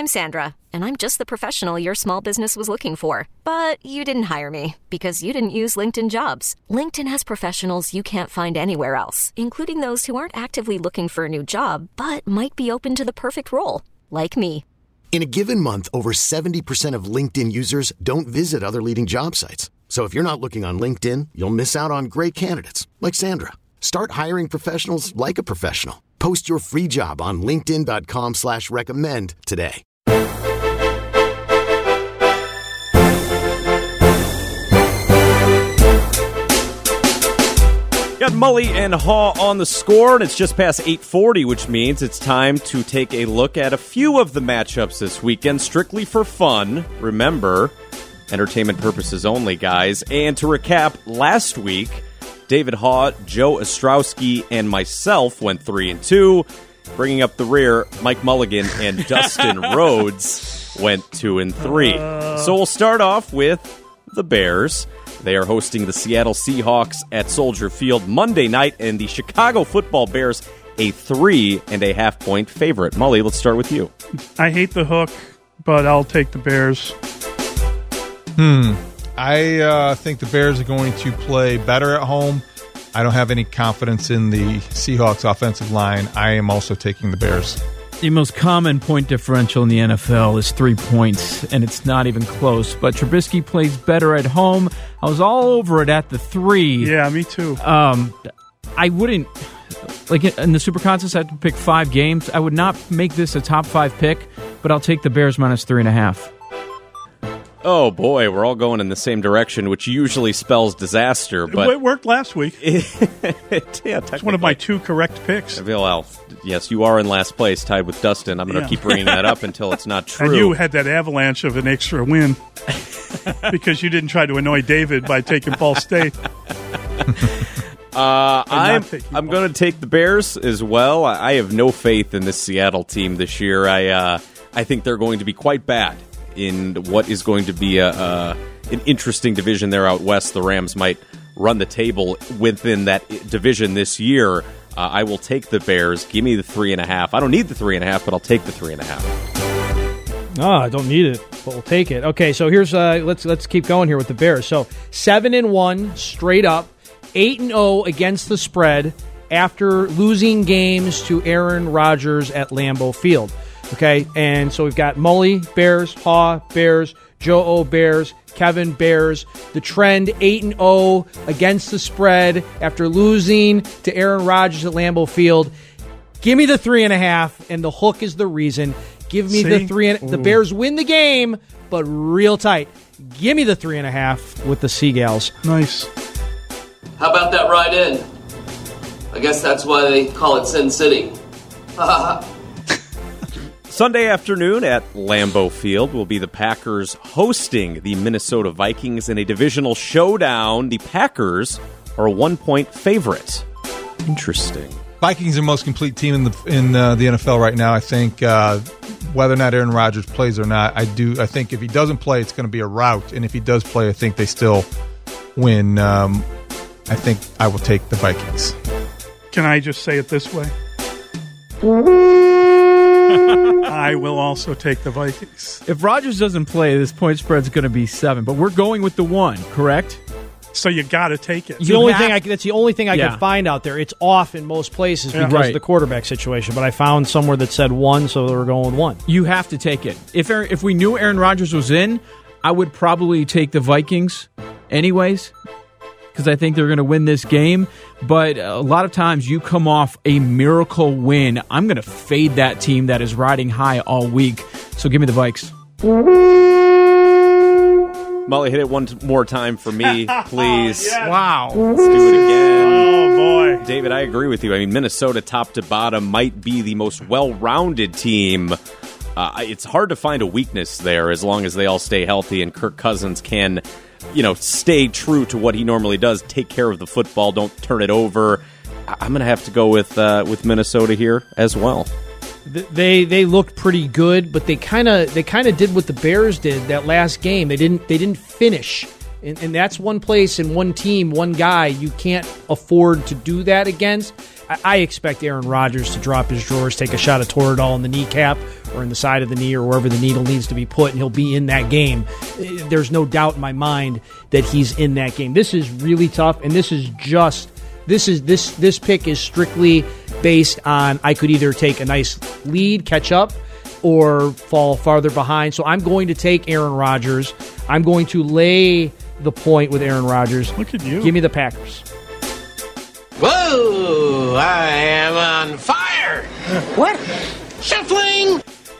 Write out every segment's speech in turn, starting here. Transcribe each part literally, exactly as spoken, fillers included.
I'm Sandra, and I'm just the professional your small business was looking for. But you didn't hire me because you didn't use LinkedIn Jobs. LinkedIn has professionals you can't find anywhere else, including those who aren't actively looking for a new job, but might be open to the perfect role, like me. In a given month, over seventy percent of LinkedIn users don't visit other leading job sites. So if you're not looking on LinkedIn, you'll miss out on great candidates like Sandra. Start hiring professionals like a professional. Post your free job on linkedin.com slash recommend today. Got Mully and Haw on the score, and it's just past eight forty, which means it's time to take a look at a few of the matchups this weekend, strictly for fun. Remember, entertainment purposes only, guys. And to recap, last week, David Haw, Joe Ostrowski, and myself went three and two. Bringing up the rear, Mike Mulligan and Dustin Rhodes went two and three. Uh... So we'll start off with the Bears. They are hosting the Seattle Seahawks at Soldier Field Monday night, and the Chicago Football Bears a three and a half point favorite. Mully, let's start with you. I hate the hook, but I'll take the Bears. Hmm. I uh, think the Bears are going to play better at home. I don't have any confidence in the Seahawks offensive line. I am also taking the Bears. The most common point differential in the N F L is three points, and it's not even close. But Trubisky plays better at home. I was all over it at the three. Yeah, me too. Um, I wouldn't, like in the Super Contest, I had to pick five games. I would not make this a top five pick, but I'll take the Bears minus three and a half. Oh, boy, we're all going in the same direction, which usually spells disaster. But it worked last week. yeah, it's one of my two correct picks. Well, yes, you are in last place, tied with Dustin. I'm going to yeah. keep bringing that up until it's not true. And you had that avalanche of an extra win because you didn't try to annoy David by taking Ball State. Uh, I'm I'm going to take the Bears as well. I, I have no faith in this Seattle team this year. I uh, I think they're going to be quite bad in what is going to be a, a an interesting division there out west. The Rams might run the table within that division this year. Uh, I will take the Bears. Give me the three and a half. I don't need the three and a half, but I'll take the three and a half. Oh, I don't need it, but we'll take it. Okay, so here's uh, let's let's keep going here with the Bears. So seven and one straight up, eight and zero against the spread after losing games to Aaron Rodgers at Lambeau Field. Okay, and so we've got Mully, Bears, Haw, Bears, Joe O, Bears, Kevin, Bears. The trend, eight and oh against the spread after losing to Aaron Rodgers at Lambeau Field. Give me the three and a half, and the hook is the reason. Give me See? the three and the Bears win the game, but real tight. Give me the three and a half with the Seagulls. Nice. How about that ride in? I guess that's why they call it Sin City. Sunday afternoon at Lambeau Field will be the Packers hosting the Minnesota Vikings in a divisional showdown. The Packers are a one-point favorite. Interesting. Vikings are the most complete team in the in uh, the N F L right now. I think uh, whether or not Aaron Rodgers plays or not, I do. I think if he doesn't play, it's going to be a rout, and if he does play, I think they still win. Um, I think I will take the Vikings. Can I just say it this way? I will also take the Vikings. If Rodgers doesn't play, this point spread's going to be seven, but we're going with the one, correct? So you got to take it. The you only thing I, that's the only thing I yeah. could find out there. It's off in most places yeah. because right. of the quarterback situation, but I found somewhere that said one, so we're going with one. You have to take it. If Aaron, if we knew Aaron Rodgers was in, I would probably take the Vikings anyways, because I think they're going to win this game. But a lot of times you come off a miracle win. I'm going to fade that team that is riding high all week. So give me the Vikes. Mully, hit it one more time for me, please. Yes. Wow. Let's do it again. Oh, boy. David, I agree with you. I mean, Minnesota, top to bottom, might be the most well-rounded team. Uh, it's hard to find a weakness there as long as they all stay healthy and Kirk Cousins can, you know, stay true to what he normally does, take care of the football, don't turn it over. I'm going to have to go with uh, with Minnesota here as well. They they looked pretty good, but they kind of they kind of did what the Bears did that last game. They didn't they didn't finish, and, and that's one place and one team, one guy you can't afford to do that against. I, I expect Aaron Rodgers to drop his drawers, take a shot of Toradol in the kneecap, or in the side of the knee or wherever the needle needs to be put, and he'll be in that game. There's no doubt in my mind that he's in that game. This is really tough, and this is just this is this this pick is strictly based on I could either take a nice lead, catch up, or fall farther behind. So I'm going to take Aaron Rodgers. I'm going to lay the point with Aaron Rodgers. Look at you. Give me the Packers. Whoa, I am on fire. What? Shuffling.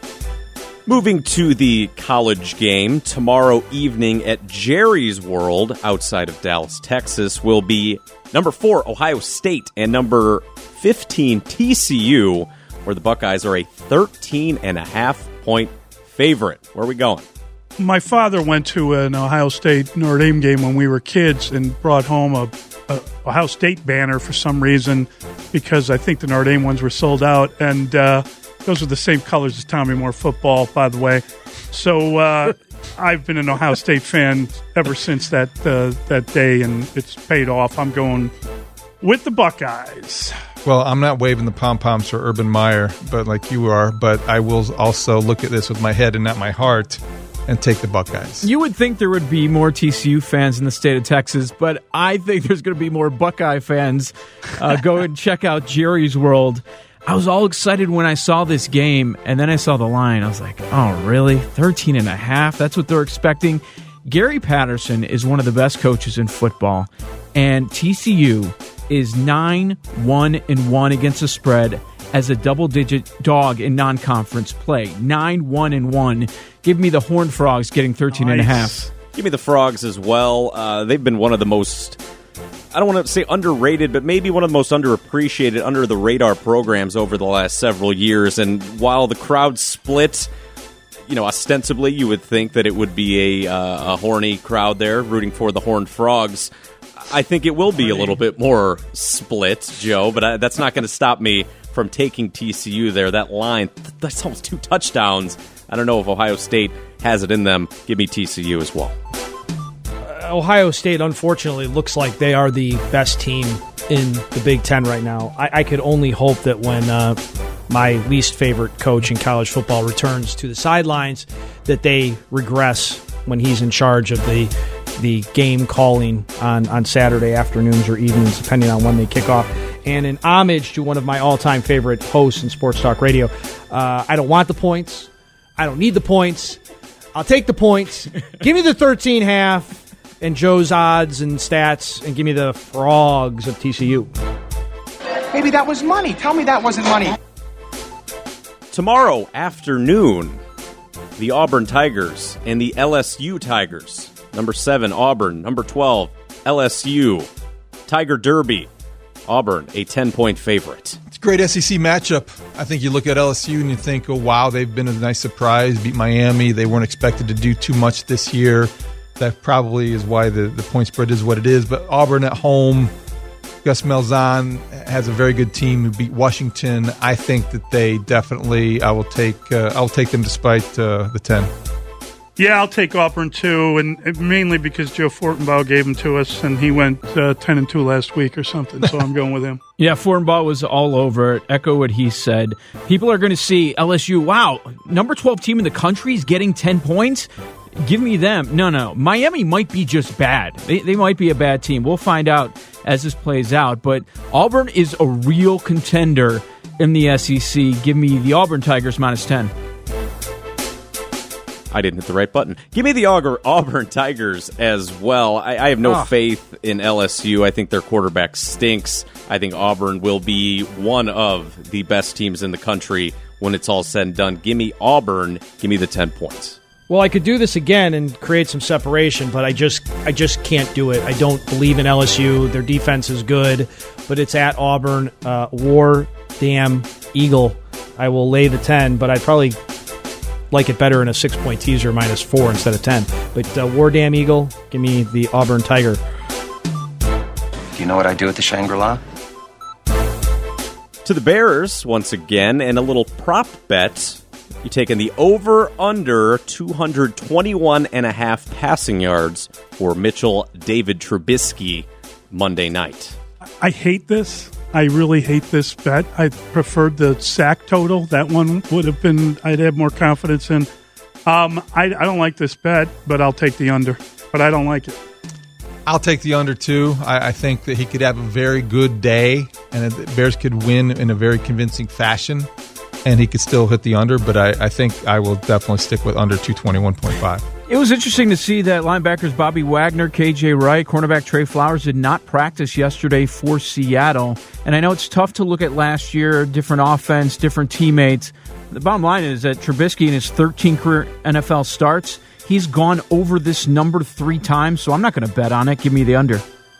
Moving to the college game, tomorrow evening at Jerry's World outside of Dallas, Texas, will be number four, Ohio State, and number fifteen, T C U, where the Buckeyes are a thirteen and a half point favorite. Where are we going? My father went to an Ohio State Notre Dame game when we were kids and brought home a, a Ohio State banner for some reason because I think the Notre Dame ones were sold out. And uh, those are the same colors as Tommy Moore football, by the way. So uh, I've been an Ohio State fan ever since that uh, that day, and it's paid off. I'm going with the Buckeyes. Well, I'm not waving the pom-poms for Urban Meyer, but like you are, but I will also look at this with my head and not my heart and take the Buckeyes. You would think there would be more T C U fans in the state of Texas, but I think there's going to be more Buckeye fans. Uh, go and check out Jerry's World. I was all excited when I saw this game, and then I saw the line. I was like, oh, really? thirteen and a half? That's what they're expecting? Gary Patterson is one of the best coaches in football, and T C U is nine one and one against the spread as a double-digit dog in non-conference play. nine one and one. Give me the Horned Frogs getting thirteen nice. and a half. Give me the Frogs as well. Uh, they've been one of the most, I don't want to say underrated, but maybe one of the most underappreciated, under-the-radar programs over the last several years. And while the crowd split, you know, ostensibly you would think that it would be a, uh, a horny crowd there rooting for the Horned Frogs. I think it will be a little bit more split, Joe, but I, that's not going to stop me from taking T C U there. That line, that's almost two touchdowns. I don't know if Ohio State has it in them. Give me T C U as well. Uh, Ohio State, unfortunately, looks like they are the best team in the Big Ten right now. I, I could only hope that when uh, my least favorite coach in college football returns to the sidelines, that they regress when he's in charge of the the game calling on, on Saturday afternoons or evenings, depending on when they kick off. And in homage to one of my all-time favorite hosts in Sports Talk Radio, uh, I don't want the points. I don't need the points. I'll take the points. Give me the thirteen half and Joe's odds and stats, and give me the Frogs of T C U. Maybe that was money. Tell me that wasn't money. Tomorrow afternoon, the Auburn Tigers and the L S U Tigers. Number seven, Auburn. Number twelve, L S U. Tiger Derby. Auburn, a ten-point favorite. It's a great S E C matchup. I think you look at L S U and you think, oh, wow, they've been a nice surprise, beat Miami. They weren't expected to do too much this year. That probably is why the, the point spread is what it is. But Auburn at home, Gus Malzahn has a very good team who beat Washington. I think that they definitely, I will take uh, I'll take them despite uh, the ten. Yeah, I'll take Auburn too, and mainly because Joe Fortenbaugh gave them to us, and he went uh, ten and two last week or something. So I'm going with him. Yeah, Fortenbaugh was all over it. Echo what he said. People are going to see L S U. Wow, number twelve team in the country is getting ten points. Give me them. No, no. Miami might be just bad. They, they might be a bad team. We'll find out as this plays out. But Auburn is a real contender in the S E C. Give me the Auburn Tigers minus ten. I didn't hit the right button. Give me the Auburn Tigers as well. I, I have no oh. faith in L S U. I think their quarterback stinks. I think Auburn will be one of the best teams in the country when it's all said and done. Give me Auburn. Give me the ten points. Well, I could do this again and create some separation, but I just I just can't do it. I don't believe in L S U. Their defense is good, but it's at Auburn. Uh, War damn Eagle. I will lay the ten, but I'd probably like it better in a six-point teaser minus four instead of ten. But uh, War damn Eagle, give me the Auburn Tiger. Do you know what I do at the Shangri-La? To the Bears once again, and a little prop bet. You taking the over-under two hundred twenty-one and a half passing yards for Mitchell David Trubisky Monday night. I hate this I really hate this bet. I preferred the sack total. That one would have been, I'd have more confidence in. Um, I, I don't like this bet, but I'll take the under. But I don't like it. I'll take the under, too. I, I think that he could have a very good day, and the Bears could win in a very convincing fashion, and he could still hit the under. But I, I think I will definitely stick with under two twenty-one point five. It was interesting to see that linebackers Bobby Wagner, K J Wright, cornerback Trey Flowers did not practice yesterday for Seattle. And I know it's tough to look at last year, different offense, different teammates. The bottom line is that Trubisky in his thirteen career N F L starts, he's gone over this number three times, so I'm not going to bet on it. Give me the under.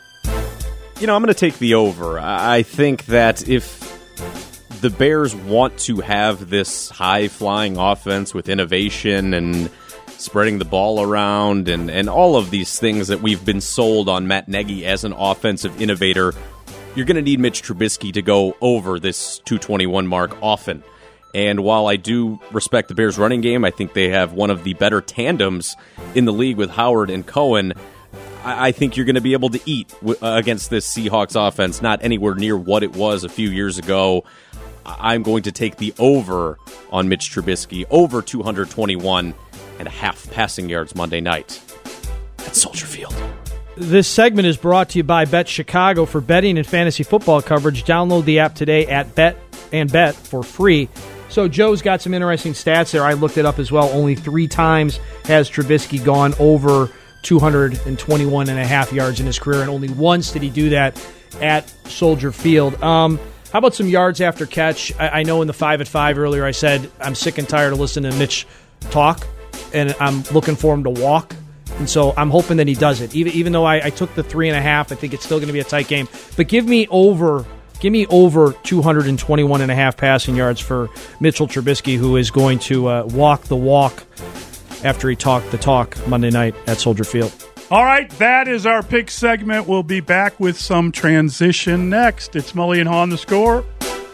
You know, I'm going to take the over. I think that if the Bears want to have this high-flying offense with innovation and spreading the ball around and, and all of these things that we've been sold on Matt Nagy as an offensive innovator, you're going to need Mitch Trubisky to go over this two twenty-one mark often. And while I do respect the Bears' running game, I think they have one of the better tandems in the league with Howard and Cohen. I, I think you're going to be able to eat w- against this Seahawks offense, not anywhere near what it was a few years ago. I- I'm going to take the over on Mitch Trubisky, over two twenty-one and a half passing yards Monday night at Soldier Field. This segment is brought to you by Bet Chicago. For betting and fantasy football coverage, download the app today at Bet and Bet for free. So Joe's got some interesting stats there. I looked it up as well. Only three times has Trubisky gone over two twenty-one and a half yards in his career, and only once did he do that at Soldier Field. Um, how about some yards after catch? I, I know in the five at five earlier I said I'm sick and tired of listening to Mitch talk, and I'm looking for him to walk. And so I'm hoping that he does it. Even even though I, I took the three and a half, I think it's still going to be a tight game. But give me over, give me over two twenty-one and a half passing yards for Mitchell Trubisky, who is going to uh, walk the walk after he talked the talk Monday night at Soldier Field. All right, that is our pick segment. We'll be back with some transition next. It's Mully and Haw on The Score.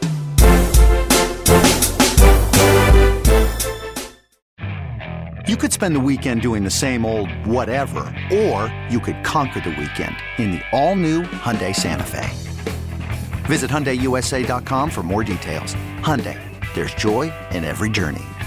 You could spend the weekend doing the same old whatever, or you could conquer the weekend in the all-new Hyundai Santa Fe. Visit Hyundai U S A dot com for more details. Hyundai, there's joy in every journey.